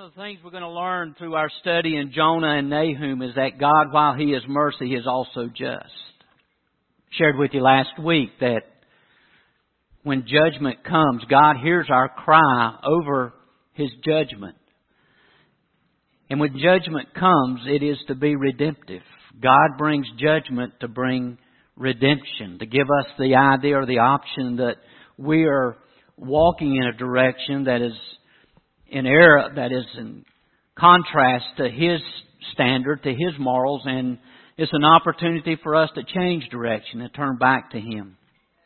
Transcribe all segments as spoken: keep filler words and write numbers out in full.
of the things we're going to learn through our study in Jonah and Nahum is that God, while He is mercy, He is also just. Shared with you last week that when judgment comes, God hears our cry over His judgment. And when judgment comes, it is to be redemptive. God brings judgment to bring redemption, to give us the idea or the option that we are walking in a direction that is in error, that is in contrast to His standard, to His morals, and it's an opportunity for us to change direction and turn back to Him.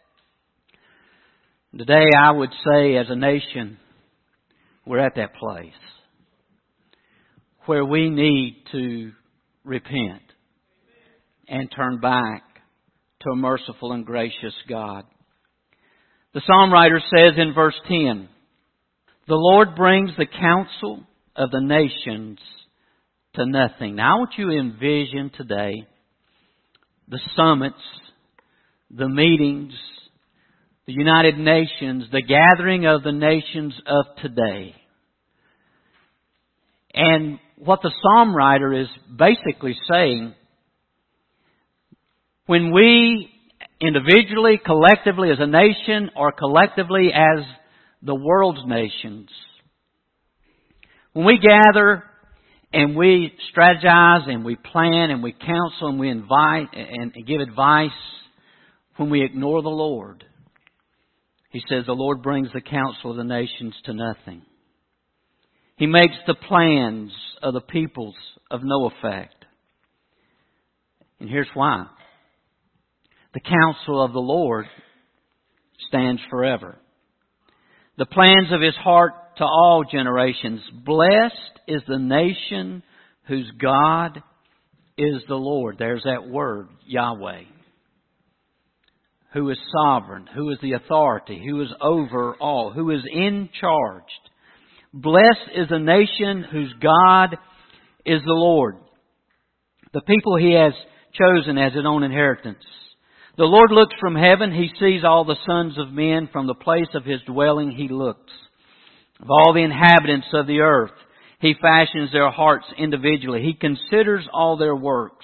Today, I would say, as a nation, we're at that place where we need to repent and turn back to a merciful and gracious God. The psalm writer says in verse ten, "The Lord brings the counsel of the nations to nothing." Now, I want you to envision today the summits, the meetings, the United Nations, the gathering of the nations of today. And what the psalm writer is basically saying, when we individually, collectively as a nation, or collectively as the world's nations, when we gather and we strategize and we plan and we counsel and we invite and give advice, when we ignore the Lord, He says the Lord brings the counsel of the nations to nothing. He makes the plans of the peoples of no effect. And here's why. The counsel of the Lord stands forever. The plans of His heart to all generations. Blessed is the nation whose God is the Lord. There's that word, Yahweh. Who is sovereign, who is the authority, who is over all, who is in charge. Blessed is the nation whose God is the Lord. The people He has chosen as His own inheritance. The Lord looks from heaven. He sees all the sons of men. From the place of His dwelling He looks. Of all the inhabitants of the earth, He fashions their hearts individually. He considers all their works.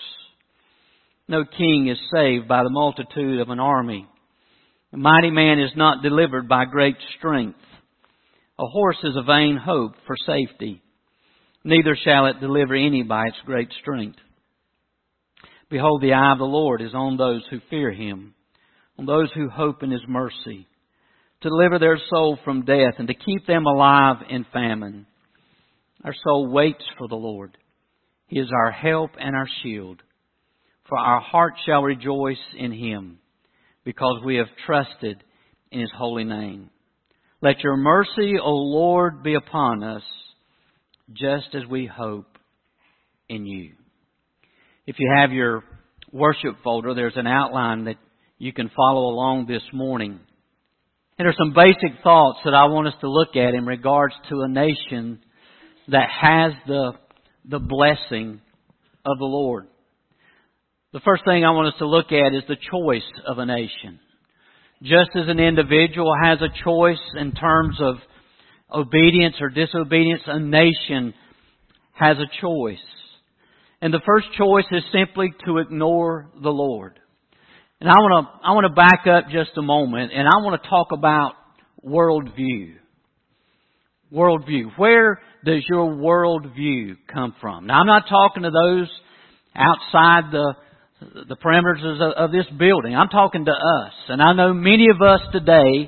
No king is saved by the multitude of an army. A mighty man is not delivered by great strength. A horse is a vain hope for safety. Neither shall it deliver any by its great strength. Behold, the eye of the Lord is on those who fear Him, on those who hope in His mercy, to deliver their soul from death and to keep them alive in famine. Our soul waits for the Lord. He is our help and our shield. For our heart shall rejoice in Him, because we have trusted in His holy name. Let your mercy, O Lord, be upon us, just as we hope in You. If you have your worship folder, there's an outline that you can follow along this morning. And there's some basic thoughts that I want us to look at in regards to a nation that has the, the blessing of the Lord. The first thing I want us to look at is the choice of a nation. Just as an individual has a choice in terms of obedience or disobedience, a nation has a choice. And the first choice is simply to ignore the Lord. And I want to I want to back up just a moment, and I want to talk about worldview. Worldview. Where does your worldview come from? Now, I'm not talking to those outside the the perimeters of, of this building. I'm talking to us. And I know many of us today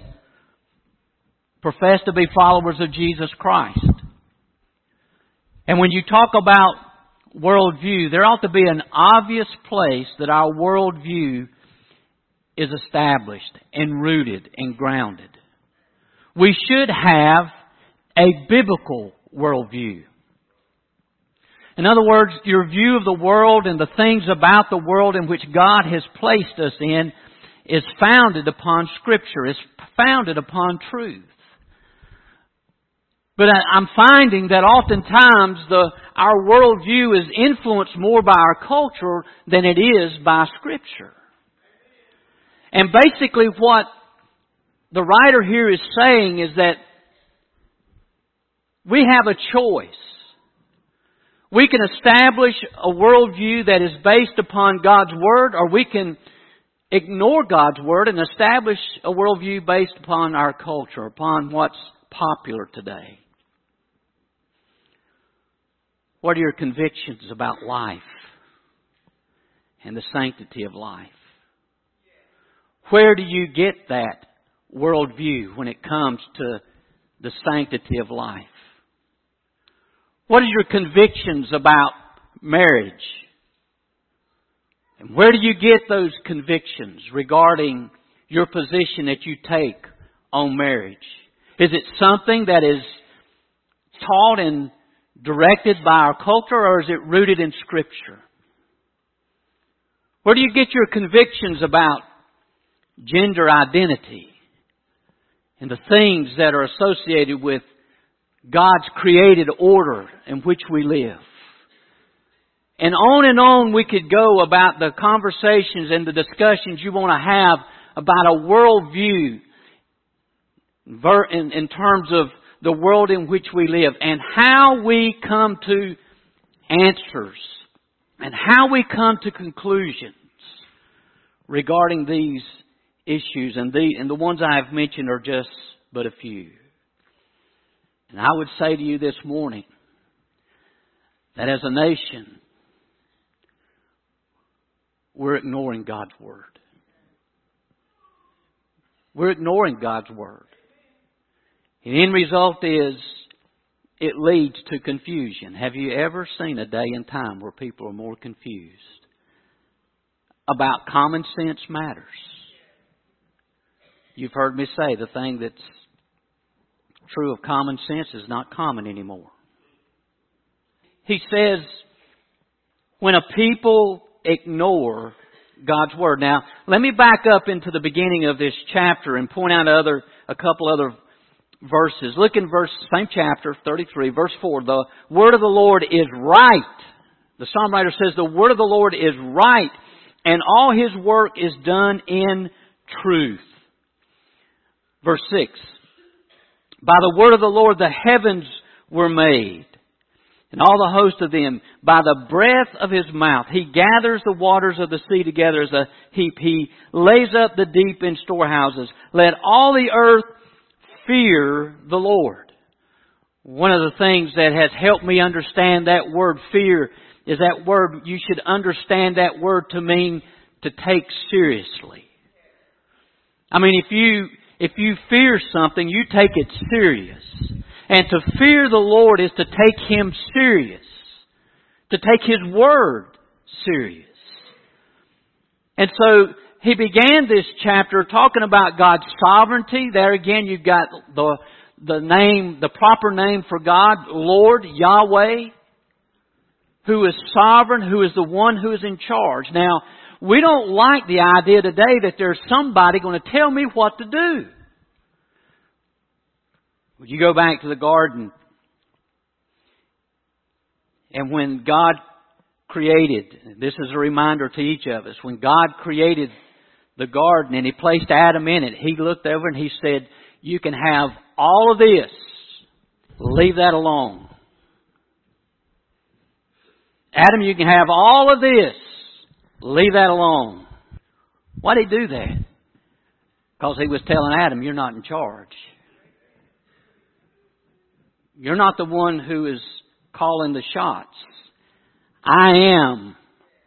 profess to be followers of Jesus Christ. And when you talk about worldview, there ought to be an obvious place that our worldview is established and rooted and grounded. We should have a biblical worldview. In other words, your view of the world and the things about the world in which God has placed us in is founded upon Scripture, is founded upon truth. But I'm finding that oftentimes the, our worldview is influenced more by our culture than it is by Scripture. And basically what the writer here is saying is that we have a choice. We can establish a worldview that is based upon God's Word, or we can ignore God's Word and establish a worldview based upon our culture, upon what's popular today. What are your convictions about life and the sanctity of life? Where do you get that worldview when it comes to the sanctity of life? What are your convictions about marriage? And where do you get those convictions regarding your position that you take on marriage? Is it something that is taught and directed by our culture, or is it rooted in Scripture? Where do you get your convictions about gender identity and the things that are associated with God's created order in which we live? And on and on we could go about the conversations and the discussions you want to have about a worldview in, in terms of the world in which we live, and how we come to answers and how we come to conclusions regarding these issues. And the, and the ones I have mentioned are just but a few. And I would say to you this morning that as a nation, we're ignoring God's Word. We're ignoring God's Word. And the end result is it leads to confusion. Have you ever seen a day and time where people are more confused about common sense matters? You've heard me say the thing that's true of common sense is not common anymore. He says, when a people ignore God's Word. Now, let me back up into the beginning of this chapter and point out other a couple other verses. Look in verse, same chapter, thirty-three, verse four. The Word of the Lord is right. The psalm writer says the Word of the Lord is right, and all His work is done in truth. Verse six. By the word of the Lord the heavens were made, and all the host of them. By the breath of His mouth He gathers the waters of the sea together as a heap. He lays up the deep in storehouses. Let all the earth fear the Lord. One of the things that has helped me understand that word fear is that word, you should understand that word to mean to take seriously. I mean, if you, if you fear something, you take it serious. And to fear the Lord is to take Him serious. To take His Word serious. And so, he began this chapter talking about God's sovereignty. There again, you've got the, the name, the proper name for God, Lord, Yahweh, who is sovereign, who is the one who is in charge. Now, we don't like the idea today that there's somebody going to tell me what to do. Would you go back to the garden, and when God created, this is a reminder to each of us, when God created the garden and He placed Adam in it, He looked over and He said, you can have all of this. Leave that alone. Adam, you can have all of this. Leave that alone. Why did He do that? Because He was telling Adam, you're not in charge. You're not the one who is calling the shots. I am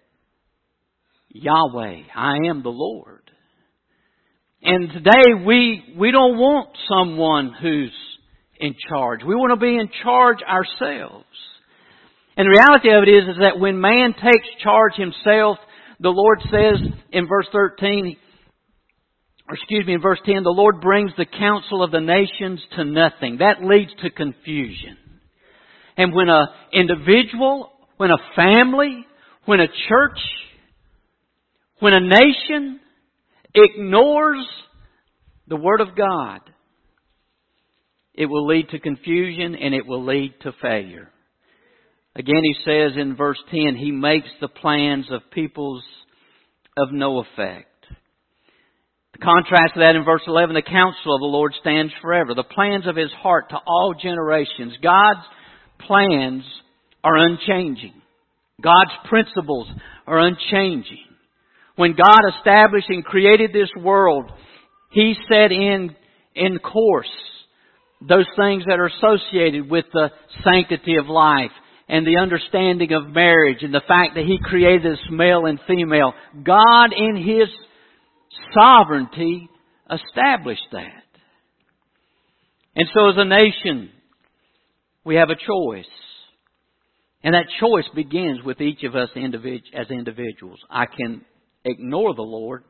Yahweh. I am the Lord. And today we, we don't want someone who's in charge. We want to be in charge ourselves. And the reality of it is, is that when man takes charge himself, the Lord says in verse thirteen, or excuse me, in verse ten, the Lord brings the counsel of the nations to nothing. That leads to confusion. And when an individual, when a family, when a church, when a nation ignores the Word of God, it will lead to confusion and it will lead to failure. Again, he says in verse ten, He makes the plans of peoples of no effect. The contrast to that in verse eleven, the counsel of the Lord stands forever. The plans of His heart to all generations. God's plans are unchanging. God's principles are unchanging. When God established and created this world, He set in, in course those things that are associated with the sanctity of life and the understanding of marriage and the fact that He created us male and female. God in His sovereignty established that. And so as a nation, we have a choice. And that choice begins with each of us individ- as individuals. I can ignore the Lord.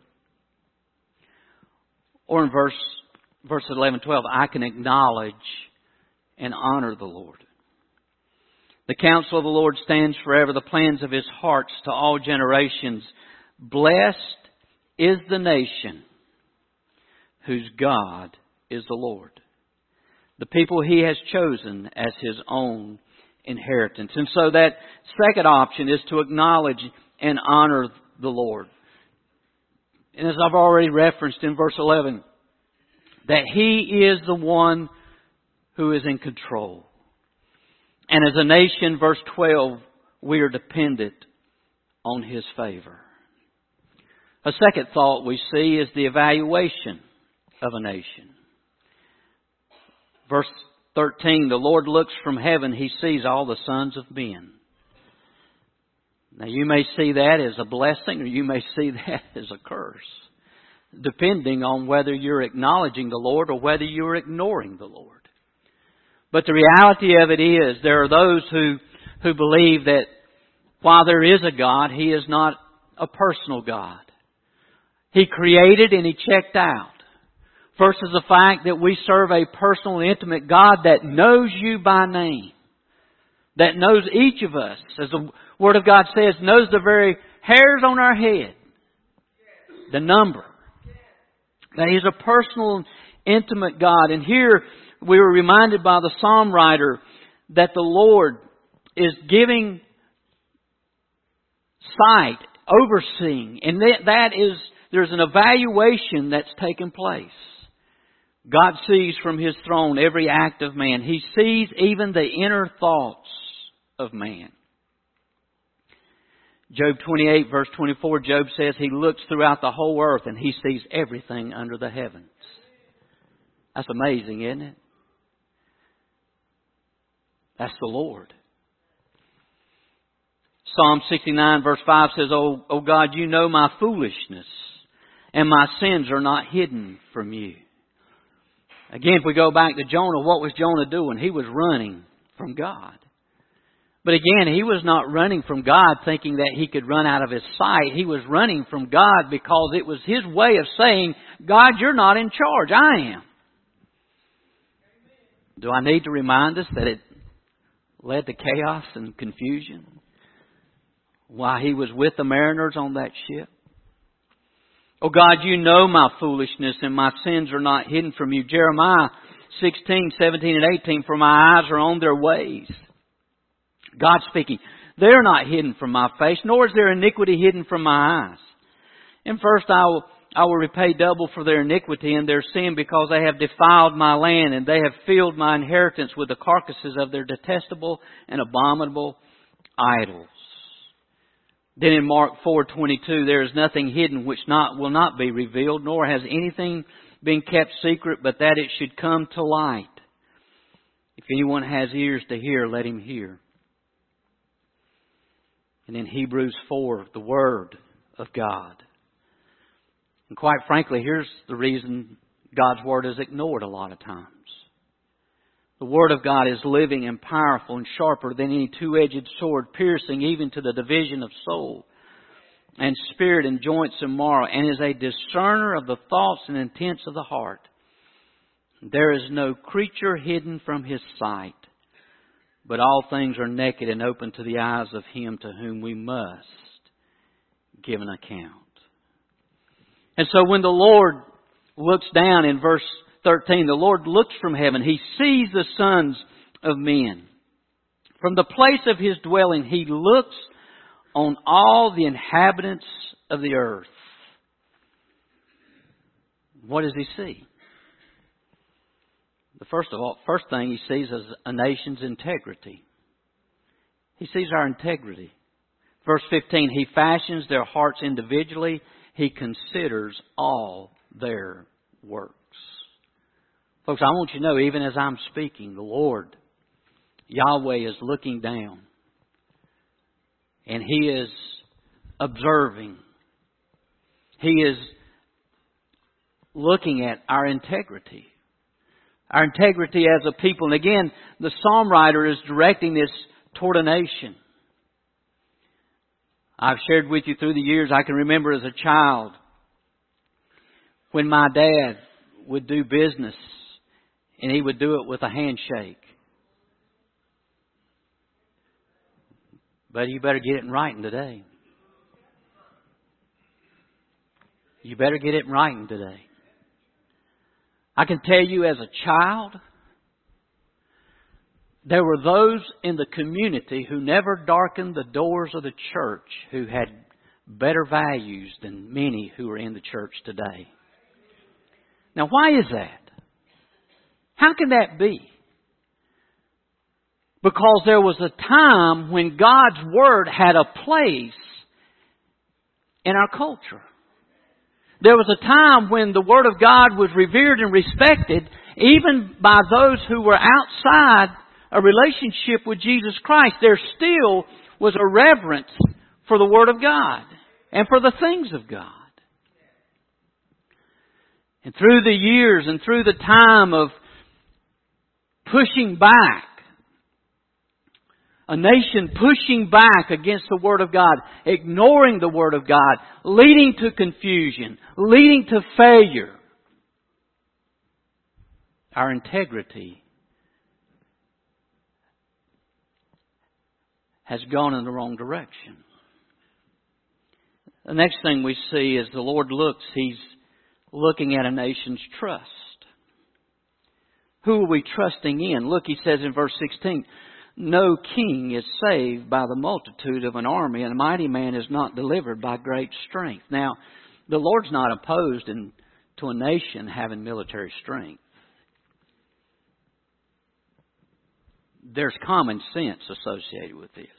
Or in verse, verse eleven, twelve, I can acknowledge and honor the Lord. The counsel of the Lord stands forever, the plans of His hearts to all generations. Blessed is the nation whose God is the Lord, the people He has chosen as His own inheritance. And so that second option is to acknowledge and honor the Lord. And as I've already referenced in verse eleven, that He is the one who is in control. And as a nation, verse twelve, we are dependent on His favor. A second thought we see is the evaluation of a nation. Verse thirteen, the Lord looks from heaven, He sees all the sons of men. Now you may see that as a blessing or you may see that as a curse, depending on whether you're acknowledging the Lord or whether you're ignoring the Lord. But the reality of it is there are those who, who believe that while there is a God, He is not a personal God. He created and He checked out. First is the fact that we serve a personal, intimate God that knows you by name. That knows each of us, as the Word of God says, knows the very hairs on our head. The number. That He's a personal, intimate God. And here we were reminded by the psalm writer that the Lord is giving sight, overseeing. And that is, there's an evaluation that's taken place. God sees from His throne every act of man. He sees even the inner thoughts of man. Job twenty-eight verse twenty-four, Job says He looks throughout the whole earth and He sees everything under the heavens. That's amazing, isn't it? That's the Lord. Psalm sixty-nine verse five says, Oh, oh God, You know my foolishness, and my sins are not hidden from You. Again, if we go back to Jonah, what was Jonah doing? He was running from God. But again, he was not running from God thinking that he could run out of His sight. He was running from God because it was His way of saying, God, You're not in charge. I am. Do I need to remind us that it led to chaos and confusion while he was with the mariners on that ship? Oh God, You know my foolishness and my sins are not hidden from You. Jeremiah sixteen, seventeen and eighteen, for my eyes are on their ways. God speaking, they're not hidden from My face, nor is their iniquity hidden from My eyes. And first I will, I will repay double for their iniquity and their sin, because they have defiled My land, and they have filled My inheritance with the carcasses of their detestable and abominable idols. Then in Mark four twenty-two, there is nothing hidden which not will not be revealed, nor has anything been kept secret, but that it should come to light. If anyone has ears to hear, let him hear. And in Hebrews four, the Word of God. And quite frankly, here's the reason God's Word is ignored a lot of times. The Word of God is living and powerful and sharper than any two-edged sword, piercing even to the division of soul and spirit and joints and marrow, and is a discerner of the thoughts and intents of the heart. There is no creature hidden from His sight, but all things are naked and open to the eyes of Him to whom we must give an account. And so when the Lord looks down in verse thirteen, the Lord looks from heaven. He sees the sons of men. From the place of His dwelling, He looks on all the inhabitants of the earth. What does He see? The first of all, first thing He sees is a nation's integrity. He sees our integrity. Verse fifteen, He fashions their hearts individually. He considers all their works. Folks, I want you to know, even as I'm speaking, the Lord, Yahweh, is looking down. And He is observing. He is looking at our integrity. Our integrity as a people. And again, the psalm writer is directing this toward a nation. I've shared with you through the years, I can remember as a child when my dad would do business and he would do it with a handshake. But you better get it in writing today. You better get it in writing today. I can tell you as a child, there were those in the community who never darkened the doors of the church who had better values than many who are in the church today. Now, why is that? How can that be? Because there was a time when God's Word had a place in our culture. There was a time when the Word of God was revered and respected even by those who were outside a relationship with Jesus Christ. There still was a reverence for the Word of God and for the things of God. And through the years and through the time of pushing back, a nation pushing back against the Word of God, ignoring the Word of God, leading to confusion, leading to failure, our integrity has gone in the wrong direction. The next thing we see is the Lord looks, He's looking at a nation's trust. Who are we trusting in? Look, He says in verse sixteen, no king is saved by the multitude of an army, and a mighty man is not delivered by great strength. Now, the Lord's not opposed in, to a nation having military strength. There's common sense associated with this.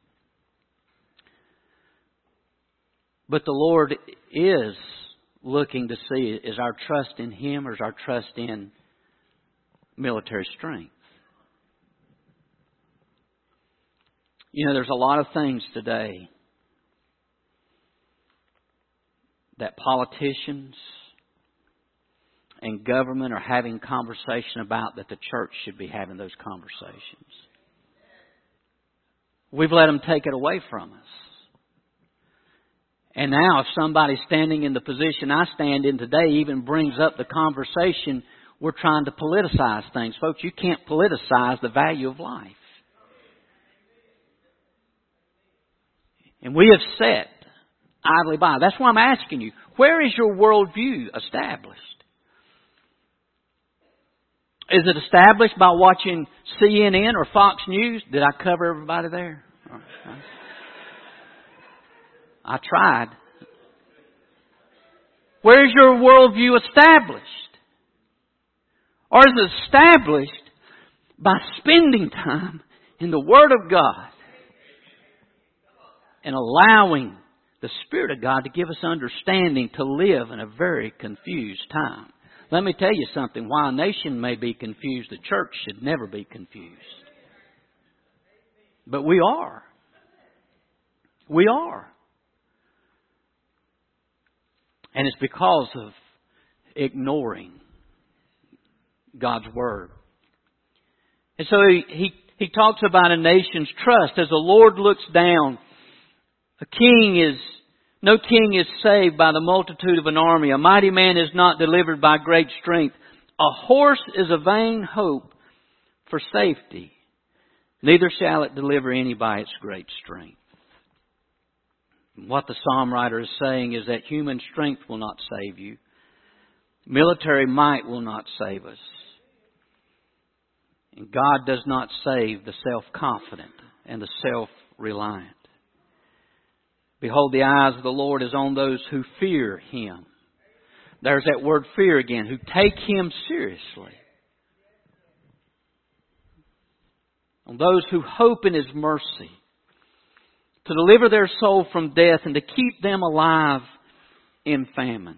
But the Lord is looking to see, is our trust in Him or is our trust in military strength? You know, there's a lot of things today that politicians and government are having conversation about that the church should be having those conversations. We've let them take it away from us. And now if somebody standing in the position I stand in today even brings up the conversation, we're trying to politicize things. Folks, you can't politicize the value of life. And we have set idly by. That's why I'm asking you, where is your worldview established? Is it established by watching C N N or Fox News? Did I cover everybody there? I tried. Where is your worldview established? Or is it established by spending time in the Word of God and allowing the Spirit of God to give us understanding to live in a very confused time? Let me tell you something. While a nation may be confused, the church should never be confused. But we are. We are. And it's because of ignoring God's Word. And so he, he, he talks about a nation's trust. As the Lord looks down, a king is, no king is saved by the multitude of an army. A mighty man is not delivered by great strength. A horse is a vain hope for safety. Neither shall it deliver any by its great strength. What the psalm writer is saying is that human strength will not save you. Military might will not save us. And God does not save the self-confident and the self-reliant. Behold, the eyes of the Lord is on those who fear Him. There's that word fear again, who take Him seriously. On those who hope in His mercy. to deliver their soul from death and to keep them alive in famine.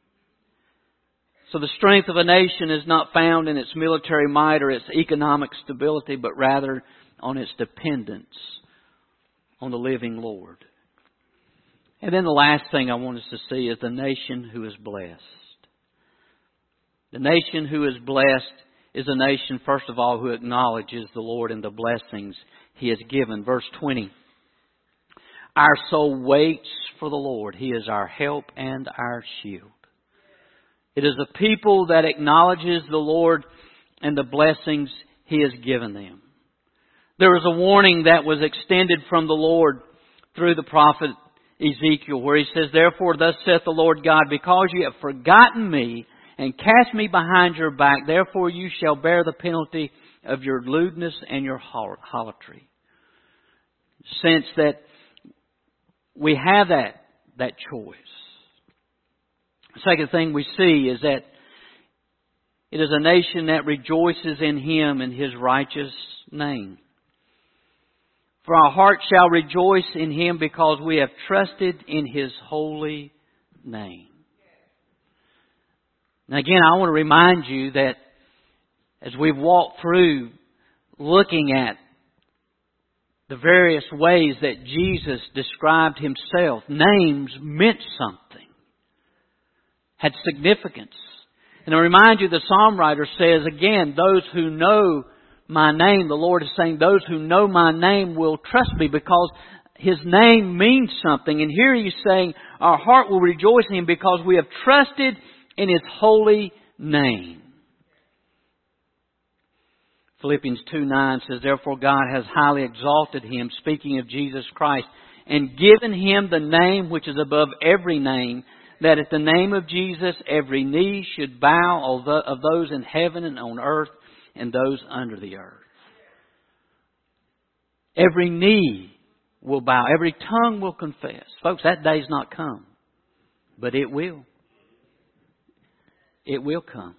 So the strength of a nation is not found in its military might or its economic stability, but rather on its dependence on the living Lord. And then the last thing I want us to see is the nation who is blessed. The nation who is blessed is a nation, first of all, who acknowledges the Lord and the blessings He has given. Verse twenty. Our soul waits for the Lord. He is our help and our shield. It is a people that acknowledges the Lord and the blessings He has given them. There was a warning that was extended from the Lord through the prophet Ezekiel, where he says, Therefore thus saith the Lord God, because you have forgotten me and cast me behind your back, therefore you shall bear the penalty of your lewdness and your harlotry. Sense that we have that, that choice. The second thing we see is that it is a nation that rejoices in Him and His righteous name. For our heart shall rejoice in Him because we have trusted in His holy name. Now again, I want to remind you that as we've walked through looking at the various ways that Jesus described Himself, names meant something, had significance. And I remind you, the psalm writer says, again, those who know my name, the Lord is saying, those who know my name will trust me because His name means something. And here He's saying, our heart will rejoice in Him because we have trusted in His holy name. Philippians two nine says, Therefore God has highly exalted Him, speaking of Jesus Christ, and given Him the name which is above every name, that at the name of Jesus every knee should bow of those in heaven and on earth and those under the earth. Every knee will bow. Every tongue will confess. Folks, that day's not come. But it will. It will come.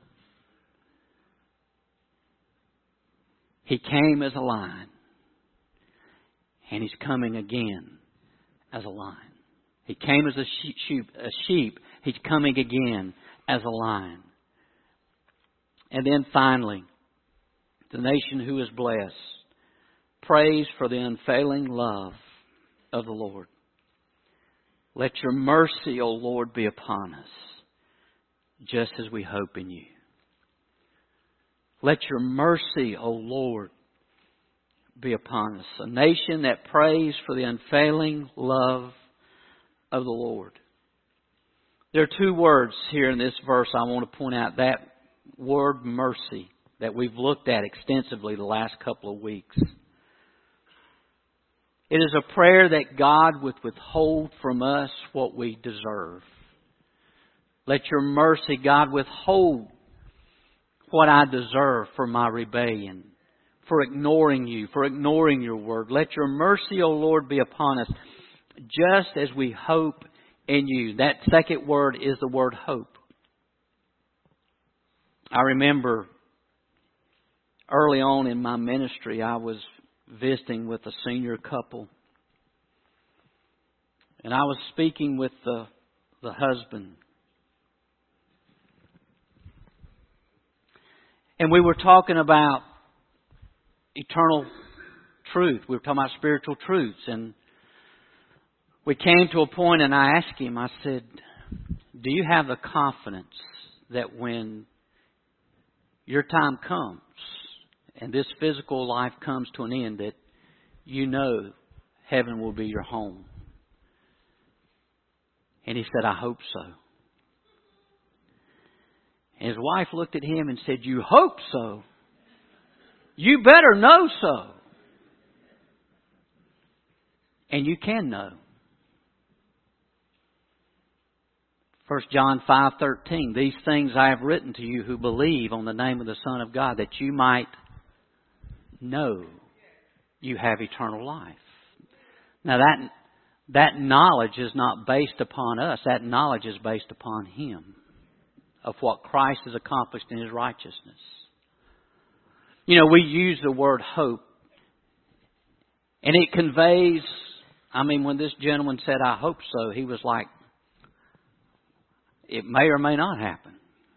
He came as a lion. And He's coming again as a lion. He came as a sheep. A sheep. He's coming again as a lion. And then finally, the nation who is blessed prays for the unfailing love of the Lord. Let your mercy, O Lord, be upon us, just as we hope in you. Let your mercy, O Lord, be upon us. A nation that prays for the unfailing love of the Lord. There are two words here in this verse I want to point out. That word mercy that we've looked at extensively the last couple of weeks. It is a prayer that God would withhold from us what we deserve. Let your mercy, God, withhold what I deserve for my rebellion, for ignoring you, for ignoring your word. Let your mercy, O Lord, be upon us, just as we hope in you. That second word is the word hope. I remember early on in my ministry, I was visiting with a senior couple. And I was speaking with the, the husband. And we were talking about eternal truth. We were talking about spiritual truths. And we came to a point and I asked him, I said, do you have the confidence that when your time comes and this physical life comes to an end, that you know heaven will be your home? And he said, I hope so. And his wife looked at him and said, you hope so? You better know so. And you can know. First John five thirteen, these things I have written to you who believe on the name of the Son of God, that you might know you have eternal life. Now that that knowledge is not based upon us. That knowledge is based upon Him, of what Christ has accomplished in His righteousness. You know, we use the word hope, and it conveys I mean, when this gentleman said, I hope so, he was like, it may or may not happen.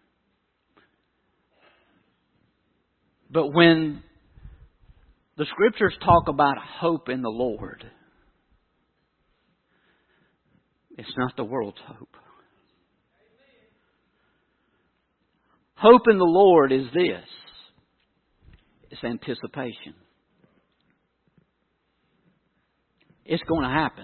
But when the Scriptures talk about hope in the Lord, it's not the world's hope. Hope in the Lord is this. It's anticipation. It's going to happen.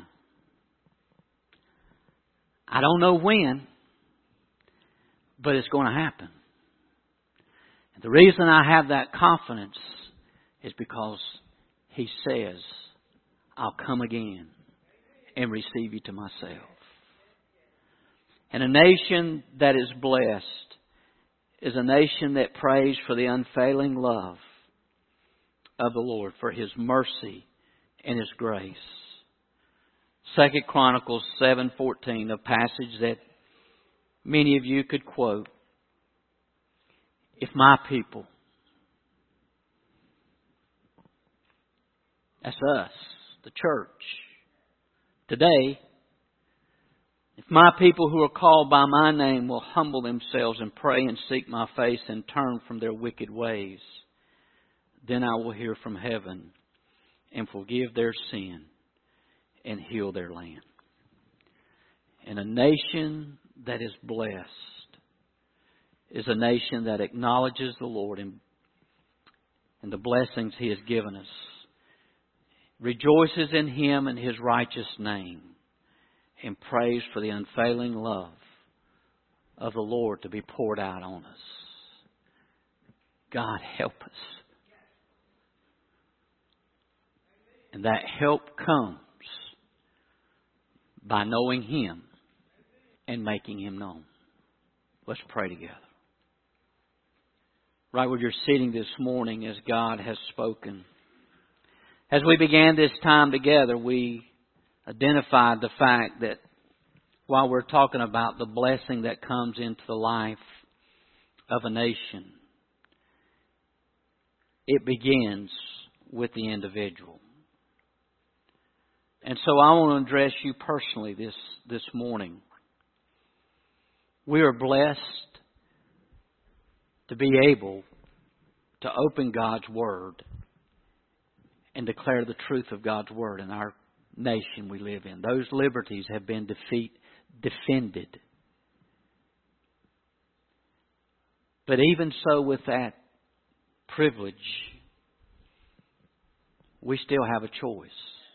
I don't know when, but it's going to happen. And the reason I have that confidence is because He says, I'll come again and receive you to myself. And a nation that is blessed is a nation that prays for the unfailing love of the Lord, for His mercy and His grace. Second Chronicles seven fourteen, a passage that many of you could quote. If my people, that's us, the church, today, if my people who are called by my name will humble themselves and pray and seek my face and turn from their wicked ways, then I will hear from heaven and forgive their sin and heal their land. And a nation that is blessed is a nation that acknowledges the Lord and, and the blessings He has given us, rejoices in Him and His righteous name, and prays for the unfailing love of the Lord to be poured out on us. God help us. And that help comes by knowing Him and making Him known. Let's pray together. Right where you're sitting this morning as God has spoken. As we began this time together, we identified the fact that while we're talking about the blessing that comes into the life of a nation, it begins with the individual. And so I want to address you personally this, this morning. We are blessed to be able to open God's Word and declare the truth of God's Word in our nation we live in. Those liberties have been defeat, defended. But even so, with that privilege, we still have a choice.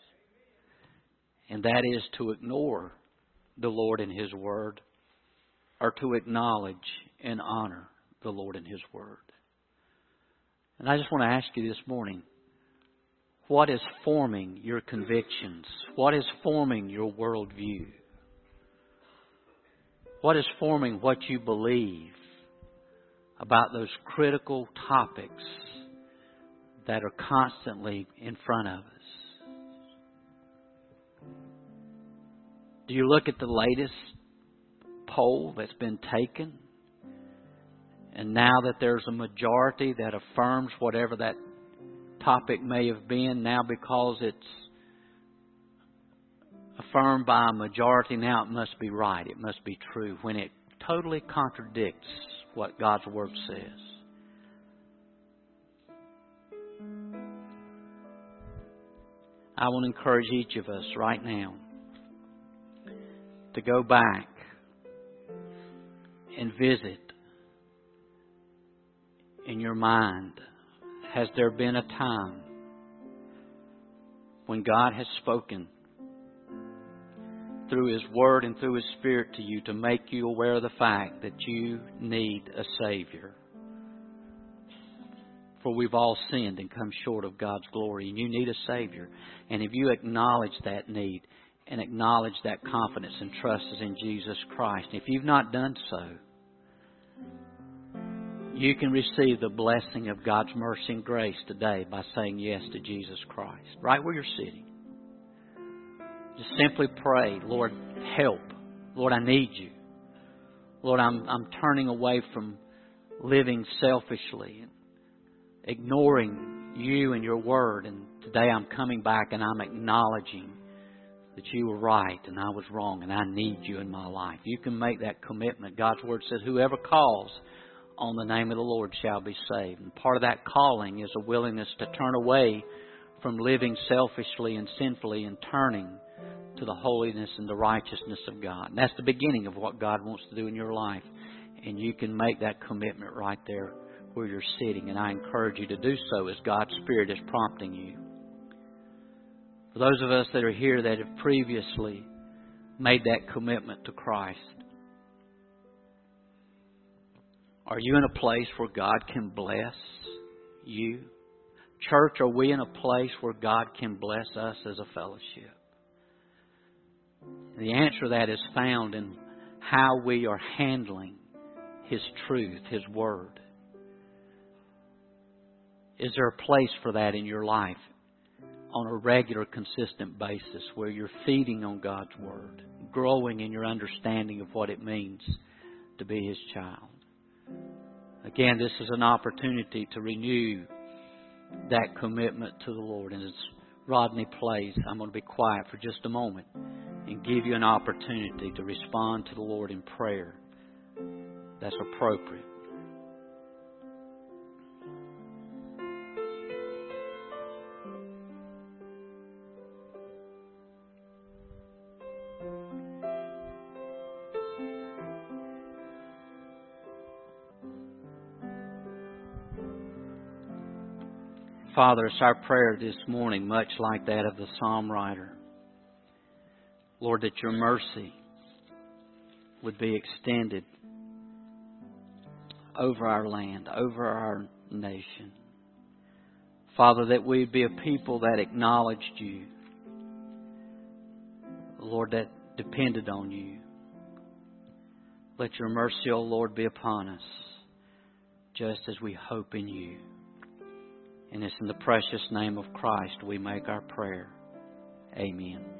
And that is to ignore the Lord and His Word, or to acknowledge and honor the Lord and His Word. And I just want to ask you this morning, what is forming your convictions? What is forming your worldview? What is forming what you believe about those critical topics that are constantly in front of us? Do you look at the latest poll that's been taken? And now that there's a majority that affirms whatever that topic may have been, now because it's affirmed by a majority, now it must be right, it must be true, when it totally contradicts what God's Word says. I want to encourage each of us right now to go back and visit in your mind, has there been a time when God has spoken through His Word and through His Spirit to you to make you aware of the fact that you need a Savior? For we've all sinned and come short of God's glory, and you need a Savior. And if you acknowledge that need and acknowledge that confidence and trust is in Jesus Christ, if you've not done so, you can receive the blessing of God's mercy and grace today by saying yes to Jesus Christ. Right where you're sitting. Just simply pray, Lord, help. Lord, I need you. Lord, I'm, I'm turning away from living selfishly and ignoring you and your word. And today I'm coming back and I'm acknowledging that you were right and I was wrong and I need you in my life. You can make that commitment. God's Word says, whoever calls on the name of the Lord shall be saved. And part of that calling is a willingness to turn away from living selfishly and sinfully and turning to the holiness and the righteousness of God. And that's the beginning of what God wants to do in your life. And you can make that commitment right there where you're sitting. And I encourage you to do so as God's Spirit is prompting you. For those of us that are here that have previously made that commitment to Christ, are you in a place where God can bless you? Church, are we in a place where God can bless us as a fellowship? The answer to that is found in how we are handling His truth, His Word. Is there a place for that in your life on a regular, consistent basis where you're feeding on God's Word, growing in your understanding of what it means to be His child? Again, this is an opportunity to renew that commitment to the Lord. And as Rodney plays, I'm going to be quiet for just a moment and give you an opportunity to respond to the Lord in prayer that's appropriate. Father, it's our prayer this morning, much like that of the psalm writer, Lord, that your mercy would be extended over our land, over our nation. Father, that we'd be a people that acknowledged you, Lord, that depended on you. Let your mercy, O Lord, be upon us, just as we hope in you. And it's in the precious name of Christ we make our prayer. Amen.